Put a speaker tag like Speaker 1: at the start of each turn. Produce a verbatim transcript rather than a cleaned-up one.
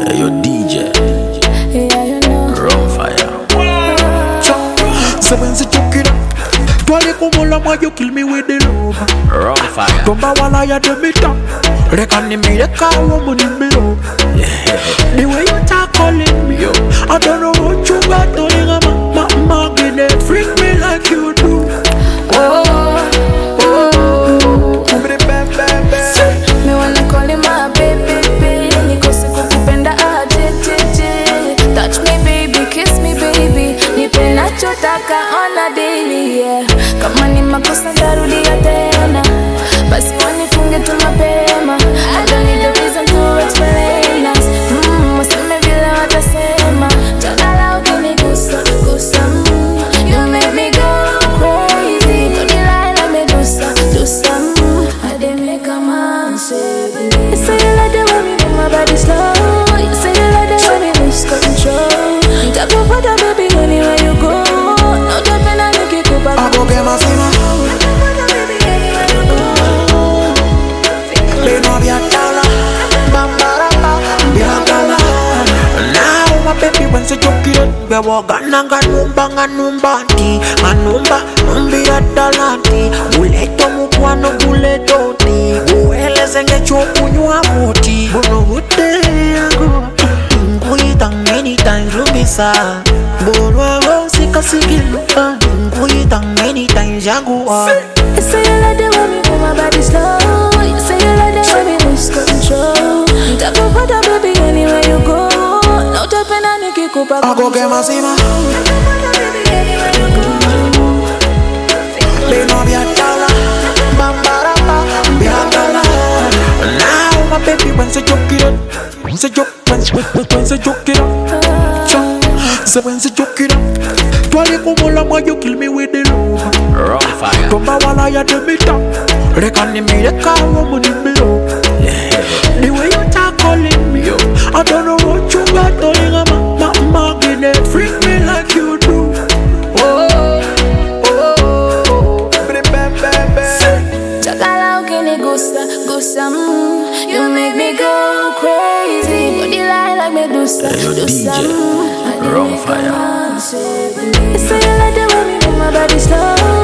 Speaker 1: Hey, yo, D J.
Speaker 2: Yeah, you know.
Speaker 1: Run fire.
Speaker 3: Seven se chukira. Twali kumola ma you kill me with the love.
Speaker 1: Run fire.
Speaker 3: Tomba wala ya de mita. Rekani mi reka woman in me love. The way you talk calling me, yo. I don't know what you got doing. I'm a magnet. Freak me like you do.
Speaker 2: Oh, oh, oh.
Speaker 3: Me
Speaker 2: wanna call him my baby, baby. Nikose kukupenda aje, je. Touch me baby, kiss me baby. Nipe nachotaka on a daily, yeah. Kama ni makosa tarudia tena, basi wanifunge tu mapema. I don't need a reason to explain us. Mm, waseme vile watasema. Chakala ukinigusa, gusa, mm. You make me go crazy. Body lie like Medusa, Medusa, mm. I didn't make a man say believe. You say you like the way me move my body slow. You say you like the way me lose control. Talk about that baby anywhere you go. No jumping and you keep up.
Speaker 3: I go get my sima. They know be a dollar. Bambara, be a dollar. Now my baby when she joke it, be walk nanga numba nganumba ti, nganumba numbi a dollar ti. Buleto mukwana buleto ti. Bueleze nge chokunywa muti. Bono ute yago. Nguitang many times rumisa. Bono ago sika sikiluka. Nguitang many times jaguar.
Speaker 2: You say you like the way me move my body slow. You say you like the way me lose control. Talk about that baby anywhere you go. No jumping and you keep up.
Speaker 3: I go get my sima. They know be a dollar. Bambara, be a dollar. Now my baby when she joke it up, when she joke, when she when she joke it up, so when she joke it up, twali kumola ma you kill me with the love.
Speaker 1: Run fire.
Speaker 3: Tomba wala ya de mita. Rekani mi reka woman in me love. The way you talk calling me, yo. I don't know what you got doing. I'm a magnet. Freak me like you do. Oh, oh, oh.
Speaker 2: Chakala ukinigusa, gusa, mm. You make me go crazy. Body lie like Medusa,
Speaker 1: Hey, yo,
Speaker 2: Medusa,
Speaker 1: D J.
Speaker 2: mm. I didn't
Speaker 1: Run
Speaker 2: make a
Speaker 1: fire.
Speaker 2: man say believe. You say you like the way me move my body slow.